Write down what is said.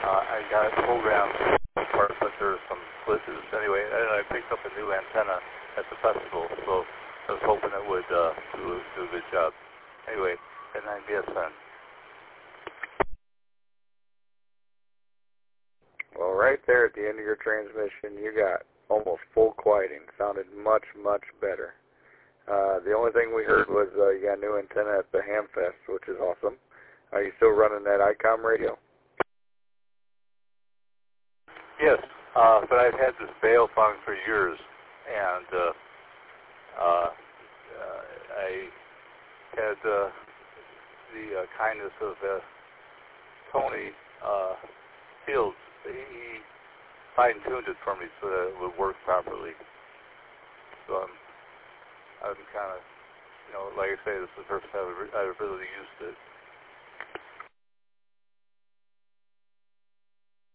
I got it programmed apart, but there are some glitches. Anyway, and I picked up a new antenna at the festival, so I was hoping it would do a good job. Anyway, N9BSN. Well, right there at the end of your transmission, you got almost full quieting. Sounded much, much better. The only thing we heard was you got a new antenna at the Hamfest, which is awesome. Are you still running that ICOM radio? Yes, but I've had this Baofeng for years, and I had the kindness of Tony Fields. He fine-tuned it for me so that it would work properly. So I'm kind of, like I say, this is the first time I've really used it.